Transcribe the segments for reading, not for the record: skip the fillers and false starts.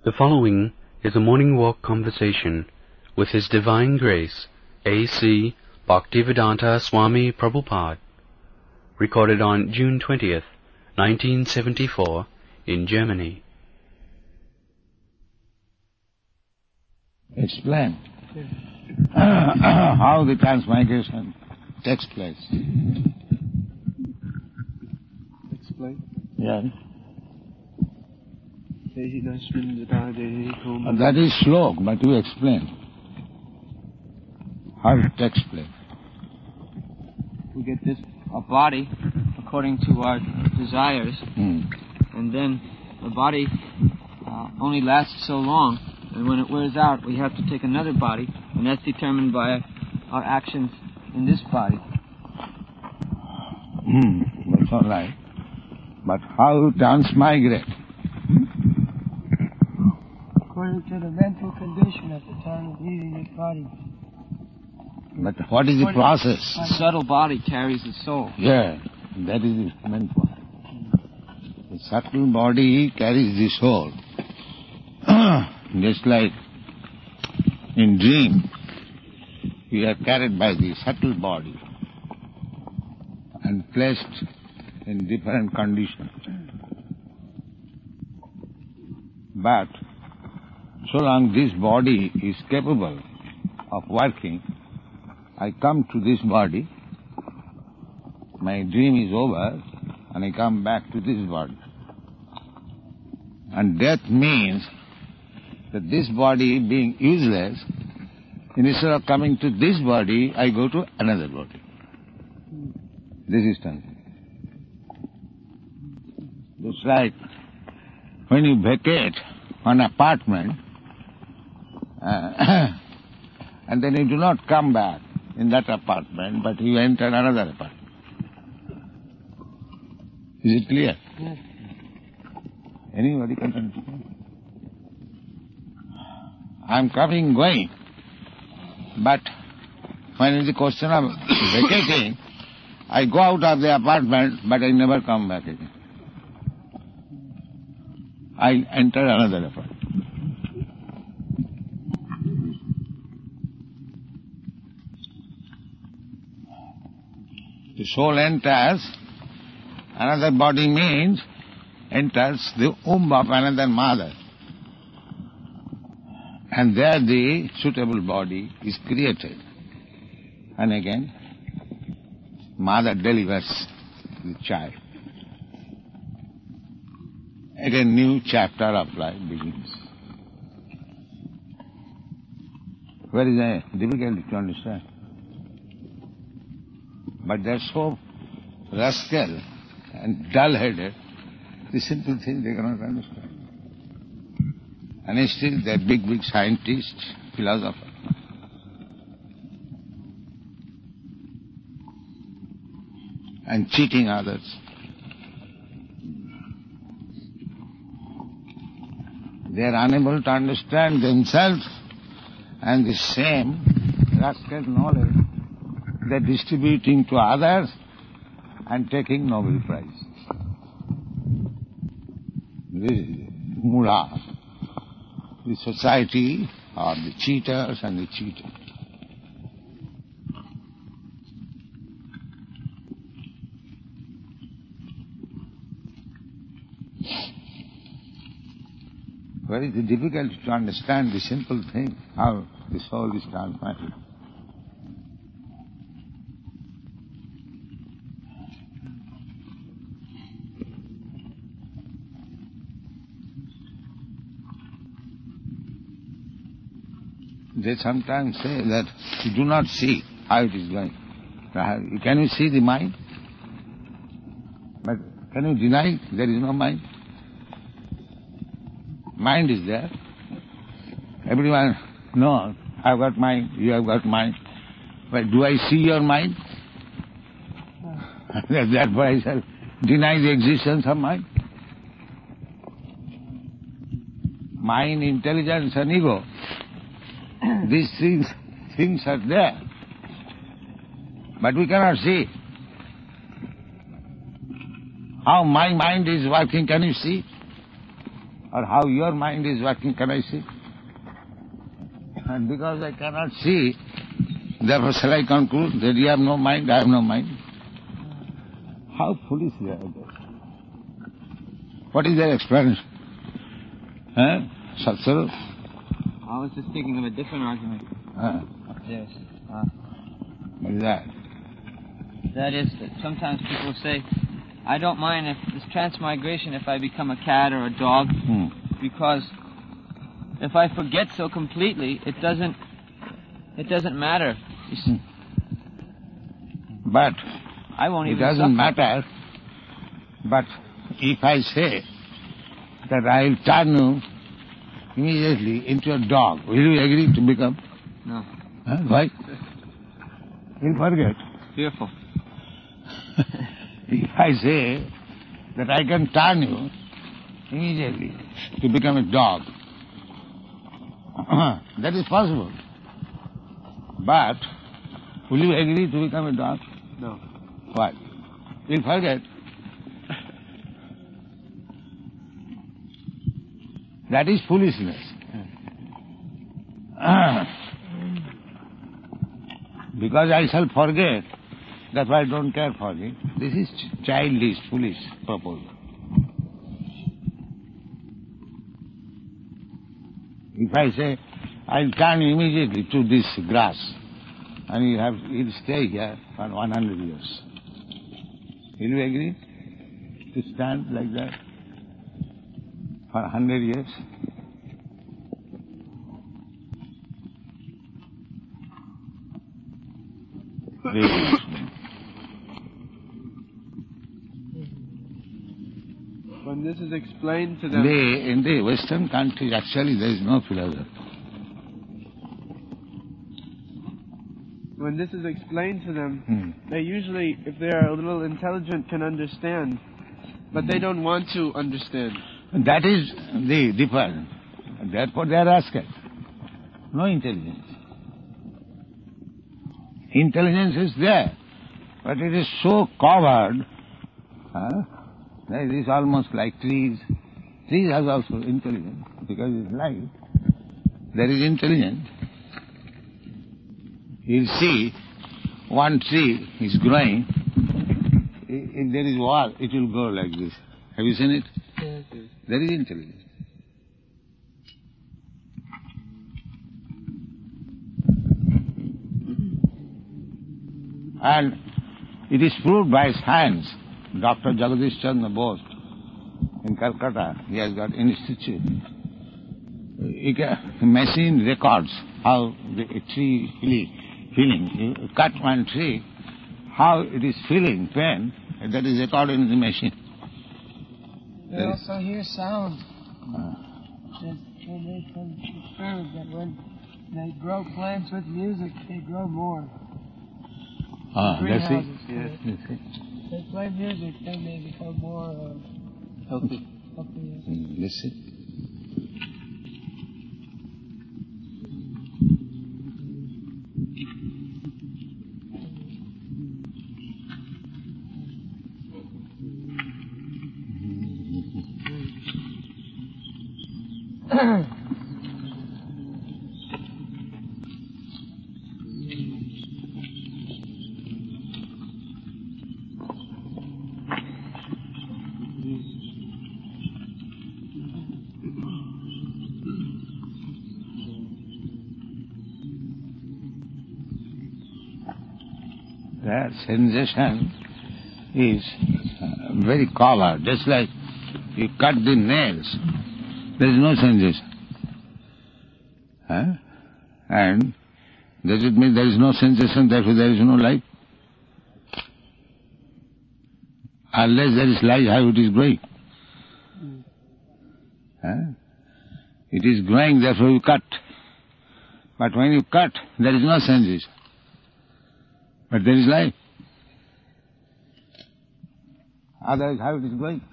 The following is a morning walk conversation with His Divine Grace, A.C. Bhaktivedanta Swami Prabhupada, recorded on June 20th, 1974, in Germany. Explain how the transmigration takes place. Explain. Yeah. That is slow, but you explain how it takes place. We get a body according to our desires, and then the body only lasts so long, and when it wears out, we have to take another body, and that's determined by our actions in this body. That's all right. But how transmigrate? According to the mental condition at the time of leaving this body. But what is the process? The subtle body carries the soul. Yeah, that is the main point. The subtle body carries the soul. Just like in dream, we are carried by the subtle body and placed in different conditions. But so long this body is capable of working, I come to this body, my dream is over, and I come back to this body. And death means that this body being useless, instead of coming to this body, I go to another body. This is something. Just like when you vacate an apartment, and then you do not come back in that apartment, but you enter another apartment. Is it clear? Yes. Anybody can understand? I'm coming, going, but when it is a question of vacating, I go out of the apartment, but I never come back again. I enter another apartment. The soul enters another body means enters the womb of another mother. And there the suitable body is created. And again, mother delivers the child. Again, new chapter of life begins. Very difficult to understand. But they're so rascal and dull-headed, the simple thing they cannot understand. And still they're big scientists, philosophers. And cheating others. They are unable to understand themselves, and the same rascal knowledge they're distributing to others and taking Nobel Prize. This is Mula, the society of the cheaters and the cheated. Very difficult to understand the simple thing, how the soul is transmitted. They sometimes say that you do not see how it is going. Can you see the mind? But can you deny there is no mind? Mind is there. Everyone knows, I've got mind, you have got mind. But do I see your mind? Therefore I shall deny the existence of mind. Mind, intelligence and ego. These things are there, but we cannot see. How my mind is working, can you see? or how your mind is working can I see? And because I cannot see, therefore shall I conclude that you have no mind, I have no mind? How foolish they are. What is their explanation? Satsuru? I was just thinking of a different argument. Yes. What is that? That is that sometimes people say, I don't mind if this transmigration if I become a cat or a dog, because if I forget so completely, it doesn't matter. But I won't it even doesn't suffer. matter. But if I say that I will turn you immediately into a dog, will you agree to become? No. Why? You'll forget. Fearful. If I say that I can turn you immediately to become a dog, that is possible. But will you agree to become a dog? No. Why? You'll forget. That is foolishness. Because I shall forget, that's why I don't care for it. This is childish, foolish proposal. If I say, I'll turn immediately to this grass, and you'll stay here for 100 years. Will you agree to stand like that for 100 years? When this is explained to them, In the Western countries, actually, there is no philosophy. when this is explained to them, they usually, if they are a little intelligent, can understand, but they don't want to understand. That is the difference. Therefore, they are rascals. No intelligence. Intelligence is there, but it is so covered. It is almost like trees. Trees have also intelligence because it's light. There is intelligence. You'll see one tree is growing. If there is wall, it will grow like this. Have you seen it? Yes. There is intelligence. And it is proved by science. Dr. Jagadish Chandra Bose in Calcutta, he has got an institute. A machine records how the tree feeling. You cut one tree, how it is feeling pain, that is recorded in the machine. They also hear sound. When they confirm that when they grow plants with music, they grow more. That's it. Yes. If they play music, then they become more Healthy. healthy. That's it. That sensation is very covered, just like you cut the nails, there is no sensation. And does it mean there is no sensation, therefore there is no life? Unless there is life, how it is growing? It is growing, therefore you cut. But when you cut, there is no sensation. But there is life. Otherwise, how it is going?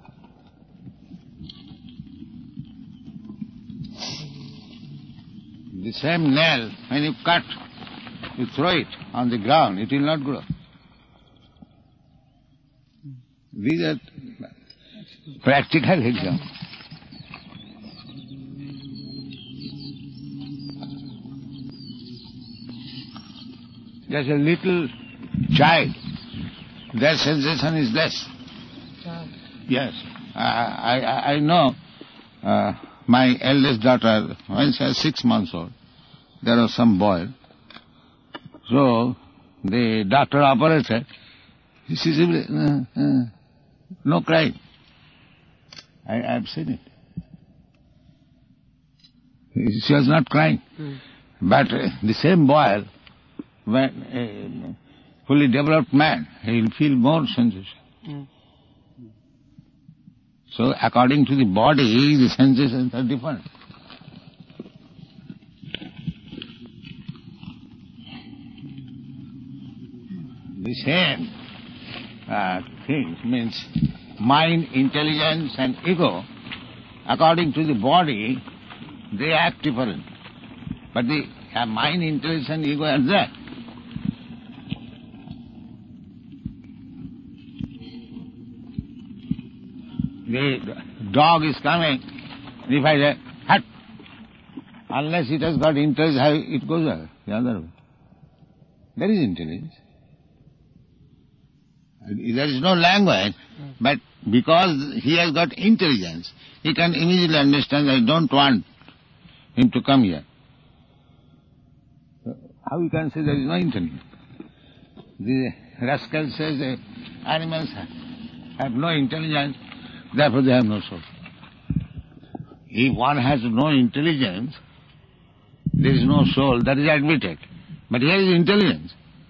The same nail, when you cut, you throw it on the ground, it will not grow. These are practical examples. Just a little child, their sensation is less. Yes. I know my eldest daughter, when she was 6 months old, there was some boil. So the doctor operated. She said, no crying. I have seen it. She was not crying. But the same boil, when a fully developed man, he will feel more sensation. So according to the body, the sensations are different. The same things means mind, intelligence and ego, according to the body, they act different. But the mind, intelligence and ego are there. The dog is coming, if I say, hut, unless it has got intelligence, it goes the other way. There is intelligence. There is no language, but because he has got intelligence, he can immediately understand, I don't want him to come here. So how you can say there is no intelligence? The rascal says animals have no intelligence, therefore they have no soul. If one has no intelligence, there is no soul, that is admitted. But here is intelligence.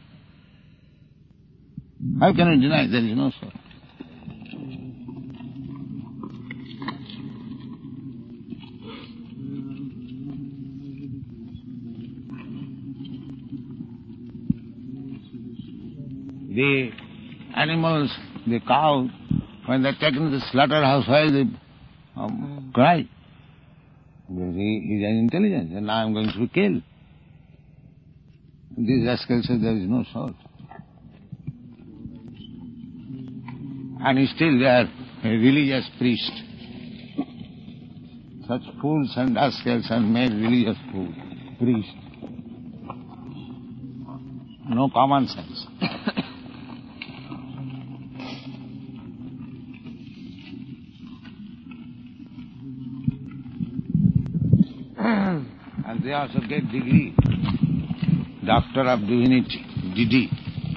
How can you deny there is no soul? The animals, the cow, when they are taken to the slaughterhouse, why they cry? Because he is an intelligence, and now I am going to be killed. This rascal says there is no soul. And still they are a religious priest. Such fools and rascals are made religious priests. No common sense. And they also get degree, Doctor of Divinity, DD.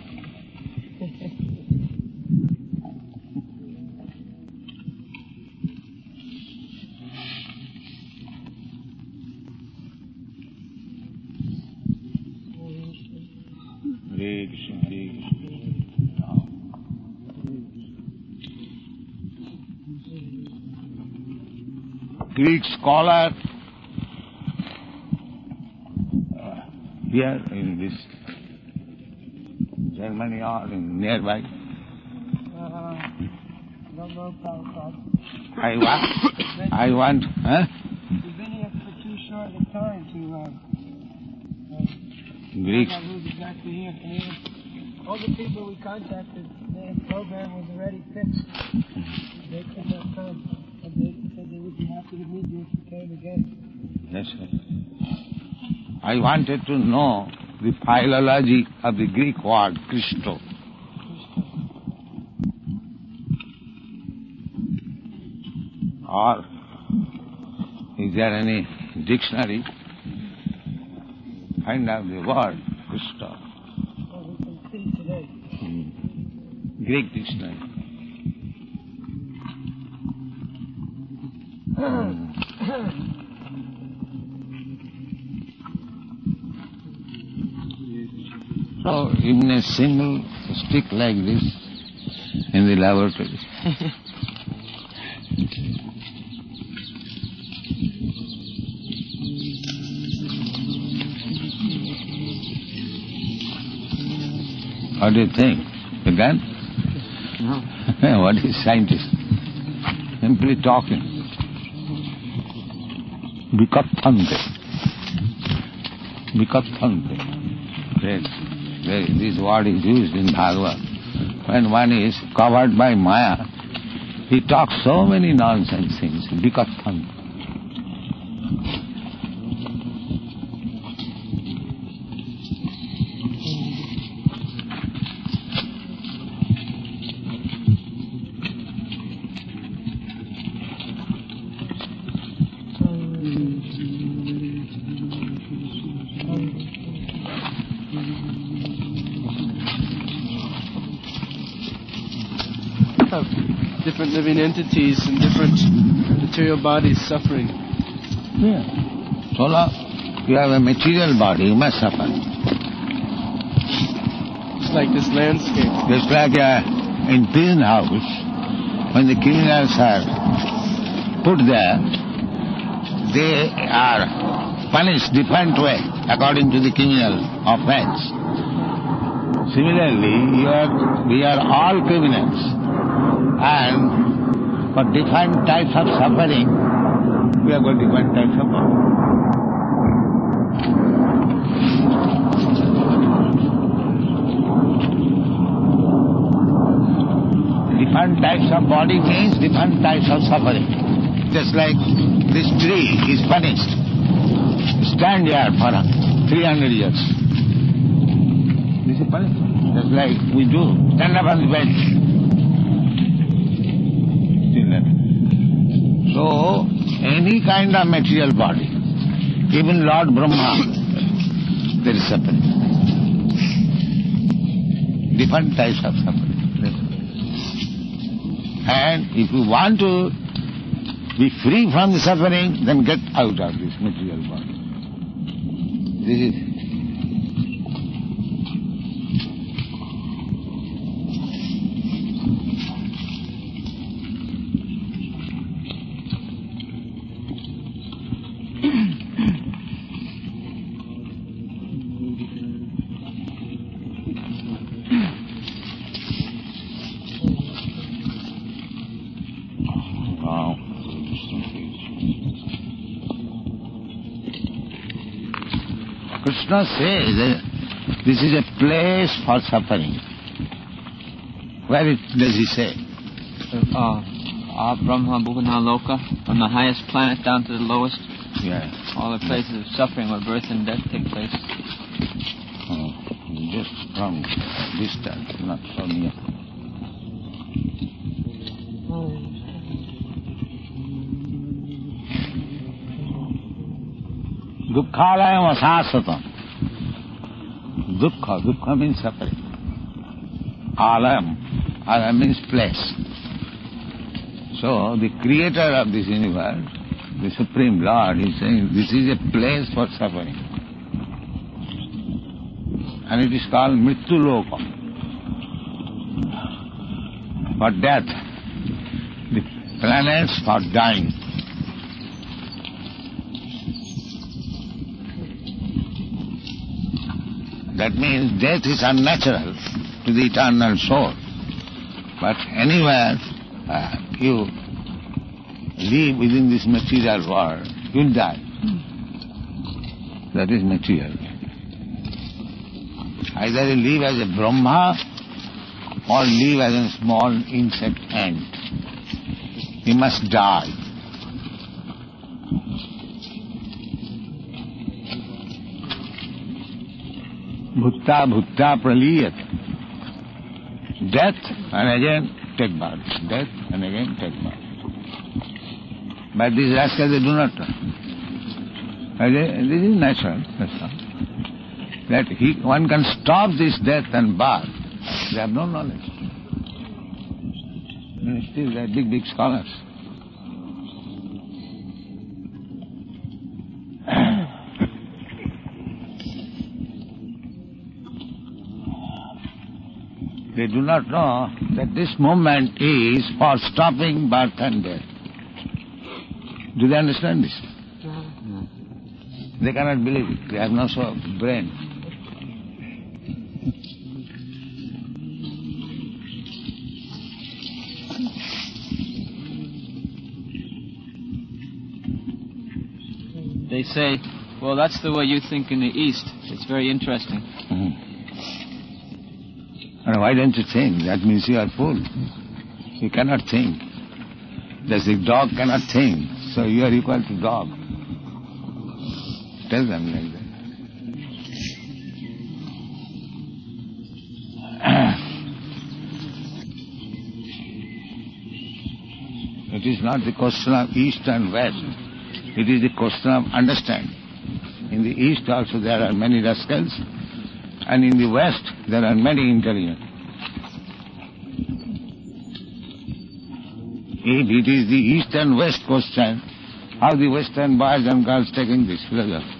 Hare Krishna, Hare Krishna. Greek scholar here in this Germany or in nearby. I want, You've been here for too short a time to Greek. find out who's exactly here. All the people we contacted, their program was already fixed. They could not come. And they said they would be happy to meet you if you came again. Yes, sir. I wanted to know the philology of the Greek word Christo. Or is there any dictionary? Find out the word Christo. Well, we can see today. Greek dictionary. So, in a single stick like this, in the laboratory. What do you think? You can? No. What is scientist? Simply talking. Vikathante. This word is used in Bhagavad. When one is covered by Maya, he talks so many nonsense things. Vikathante. different living entities and different material bodies suffering. Yeah. So long you have a material body, you must suffer. It's like this landscape. Just like in prison house, when the criminals are put there, they are punished different way according to the criminal offense. Similarly, we are all criminals, and for different types of suffering, we have got different types of body. Different types of body means different types of suffering. Just like this tree is punished. Stand here for 300 years. This is punishment. Just like we do. Stand up on the bench. So, any kind of material body, even Lord Brahma, there is suffering. Different types of suffering. And if you want to be free from the suffering, then get out of this material body. This is Krishna says this is a place for suffering. Where does he say? Brahma, Bhuvana, Loka, from the highest planet down to the lowest. Yeah. All the places of suffering where birth and death take place. Just from distance, not so near. Dukkhalayam asasatam. Dukkha means suffering. Alayam means place. So the creator of this universe, the Supreme Lord, is saying this is a place for suffering. And it is called Mrityu Loka. For death. The planets for dying. That means death is unnatural to the eternal soul. But anywhere you live within this material world, you'll die. That is material. Either you live as a Brahma or live as a small insect ant. You must die. Bhutta praliyat. Death and again take birth. Death and again take birth. But these rascals, they do not know. This is natural. That's all. That one can stop this death and birth. They have no knowledge. And still they are big scholars. They do not know that this moment is for stopping birth and death. Do they understand this? They cannot believe it. They have no brain. They say, well, that's the way you think in the East. It's very interesting. Mm-hmm. And why don't you think? That means you are fool. You cannot think. Just the dog cannot think, so you are equal to dog. Tell them like that. It is not the question of East and West. It is the question of understanding. In the East also there are many rascals, and in the West there are many intelligent. If it is the east and west question, how the western boys and girls taking this philosophy?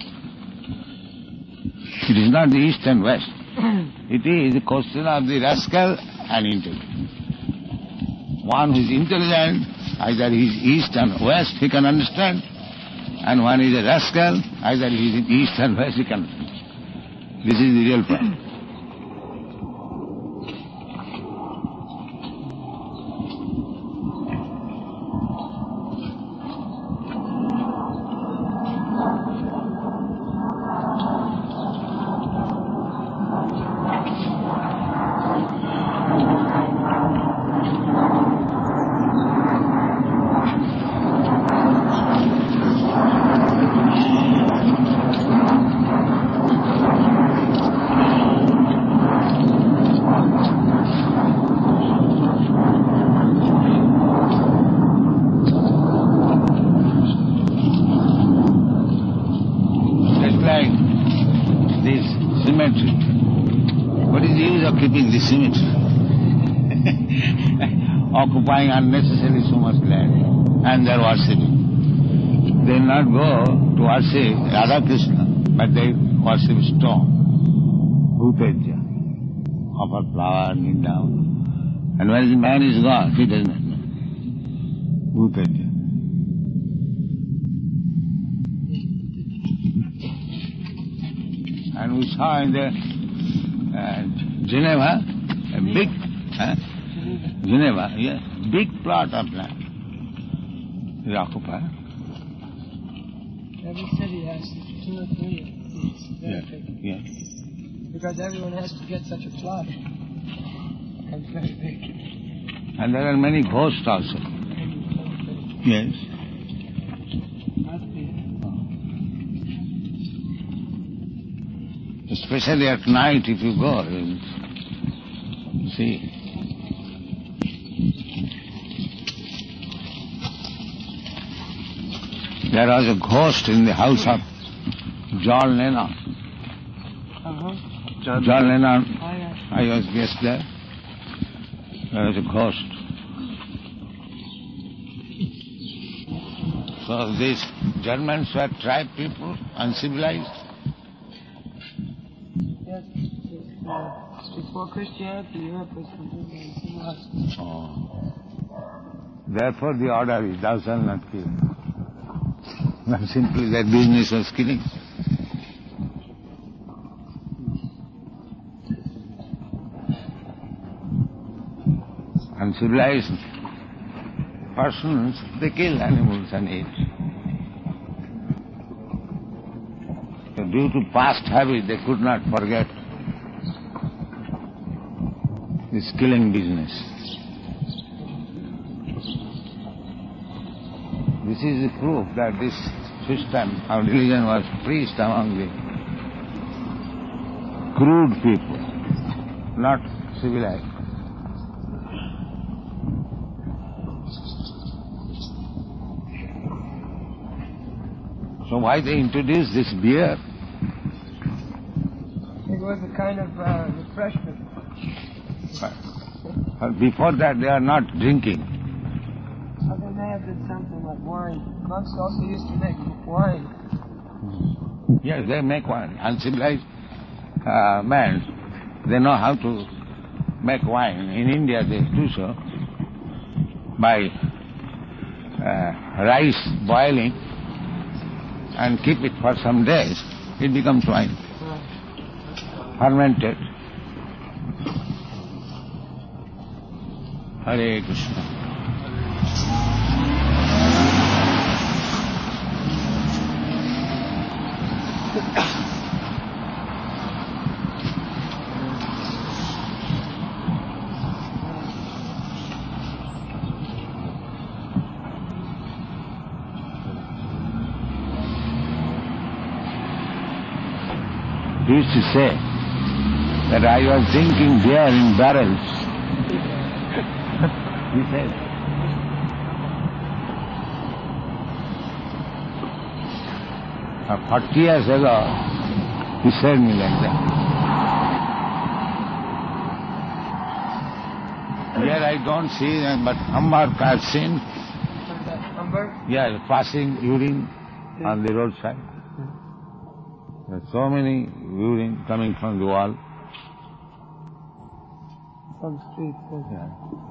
It is not the east and west. It is a question of the rascal and intelligent. One who is intelligent, either he is east and west, he can understand. And one is a rascal, either he is in east and west, he can understand. This is the real problem. Keeping the symmetry, occupying unnecessarily so much land, and they are worshipping. They will not go to worship Radha Krishna, but they worship stone, Bhuteja, offer flower, kneel down. And when the man is gone, he does not know. Bhuteja. And we saw in the Geneva, a big, Geneva, yes, big plot of land is occupied. Every city has 2 or 3 seats. Very big. Yeah. Because everyone has to get such a plot. It's very big. And there are many ghosts also. Yes. Especially at night, if you go, you see. There was a ghost in the house of John Lennon. John Lennon, I was guest there. There was a ghost. So these Germans were tribe people, uncivilized. Yes, before Christianity, Europe was completely uncivilized. Oh. Therefore the order is, thou shalt not kill. But simply their business was killing. Uncivilized persons, they kill animals and eat. So due to past habit, they could not forget this killing business. This is the proof that this system of religion was preached among the crude people, not civilized. So why they introduced this beer? It was a kind of refreshment. Before that they are not drinking. Well, they may have done something like wine. Monks also used to make wine. Yes, they make wine. Uncivilized men, they know how to make wine. In India they do so by rice boiling and keep it for some days. It becomes wine. Fermented. Hare Krishna. He used to say that I was drinking beer in barrels. He said, 40 years ago, he said me like that. Here I don't see, but Hammark I've seen. river? Yeah, passing urine on the roadside. There are so many urine coming from the wall. From the streets. Yeah.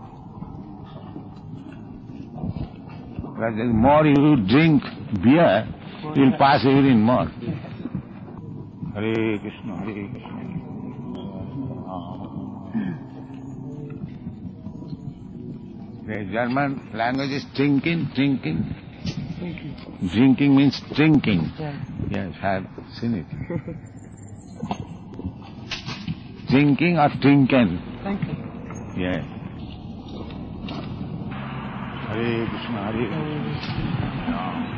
But the more you drink beer, you'll pass urine more. Hare Krishna, Hare Krishna. The German language is trinking. Drinking means drinking. Yeah. Yes, I have seen it. Drinking or trinken. Thank you. Yes. Hare Krishna, Hare Krishna.